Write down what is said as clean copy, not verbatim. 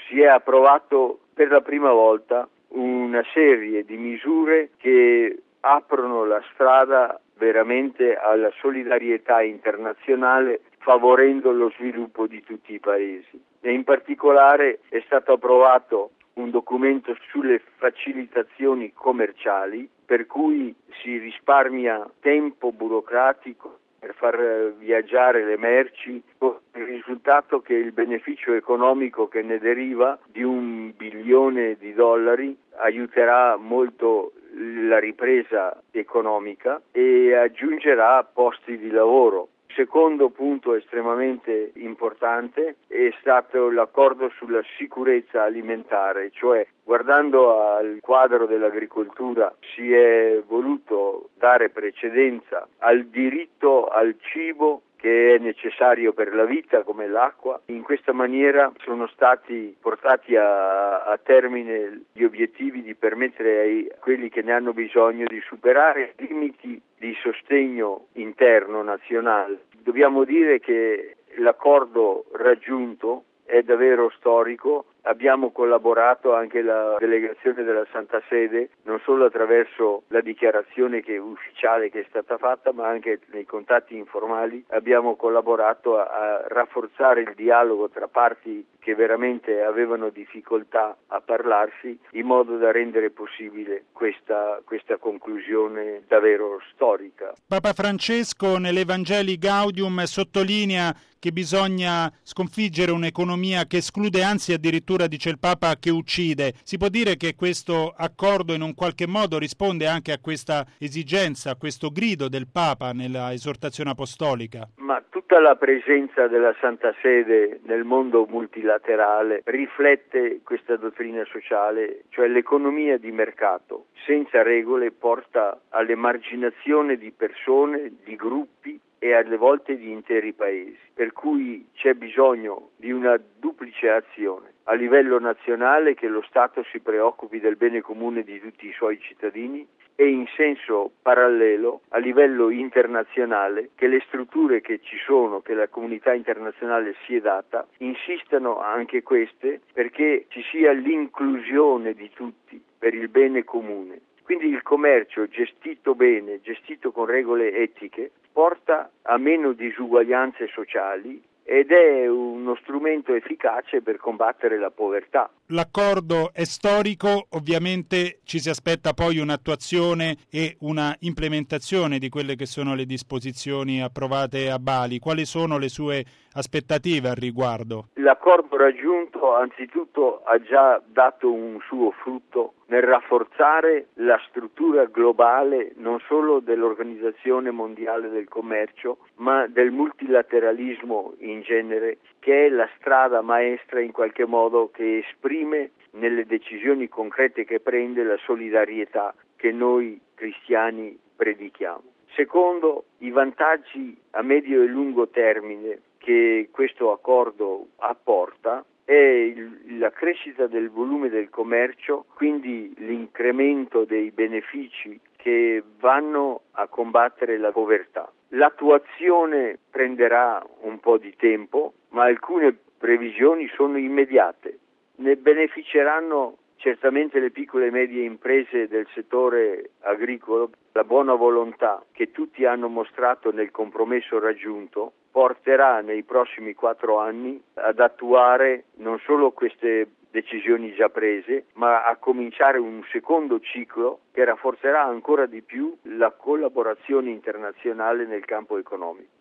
si è approvato per la prima volta una serie di misure che aprono la strada veramente alla solidarietà internazionale, favorendo lo sviluppo di tutti i paesi. E in particolare è stato approvato un documento sulle facilitazioni commerciali, per cui si risparmia tempo burocratico per far viaggiare le merci, con il risultato che il beneficio economico che ne deriva di $1 bilione aiuterà molto la ripresa economica e aggiungerà posti di lavoro. Secondo punto estremamente importante è stato l'accordo sulla sicurezza alimentare, cioè guardando al quadro dell'agricoltura si è voluto dare precedenza al diritto al cibo che è necessario per la vita come l'acqua. In questa maniera sono stati portati a termine gli obiettivi di permettere a quelli che ne hanno bisogno di superare i limiti di sostegno interno nazionale. Dobbiamo dire che l'accordo raggiunto è davvero storico. Abbiamo collaborato anche la delegazione della Santa Sede, non solo attraverso la dichiarazione ufficiale che è stata fatta, ma anche nei contatti informali. Abbiamo collaborato a rafforzare il dialogo tra parti che veramente avevano difficoltà a parlarsi, in modo da rendere possibile questa conclusione davvero storica. Papa Francesco nell'Evangelii Gaudium sottolinea che bisogna sconfiggere un'economia che esclude, anzi addirittura dice il Papa che uccide. Si può dire che questo accordo in un qualche modo risponde anche a questa esigenza, a questo grido del Papa nella esortazione apostolica? Ma tutta la presenza della Santa Sede nel mondo multilaterale riflette questa dottrina sociale, cioè l'economia di mercato senza regole porta all'emarginazione di persone, di gruppi e alle volte di interi paesi, per cui c'è bisogno di una duplice azione. A livello nazionale che lo Stato si preoccupi del bene comune di tutti i suoi cittadini e in senso parallelo a livello internazionale che le strutture che ci sono, che la comunità internazionale si è data, insistano anche queste perché ci sia l'inclusione di tutti per il bene comune. Quindi il commercio gestito bene, gestito con regole etiche, porta a meno disuguaglianze sociali ed è uno strumento efficace per combattere la povertà. L'accordo è storico, ovviamente ci si aspetta poi un'attuazione e una implementazione di quelle che sono le disposizioni approvate a Bali. Quali sono le sue aspettative al riguardo? L'accordo raggiunto anzitutto ha già dato un suo frutto nel rafforzare la struttura globale non solo dell'Organizzazione Mondiale del Commercio, ma del multilateralismo in genere, che è la strada maestra in qualche modo che esprime nelle decisioni concrete che prende la solidarietà che noi cristiani predichiamo. Secondo, i vantaggi a medio e lungo termine che questo accordo apporta è la crescita del volume del commercio, quindi l'incremento dei benefici che vanno a combattere la povertà. L'attuazione prenderà un po' di tempo, ma alcune previsioni sono immediate. Ne beneficeranno certamente le piccole e medie imprese del settore agricolo. La buona volontà che tutti hanno mostrato nel compromesso raggiunto porterà nei prossimi 4 anni ad attuare non solo queste decisioni già prese, ma a cominciare un secondo ciclo che rafforzerà ancora di più la collaborazione internazionale nel campo economico.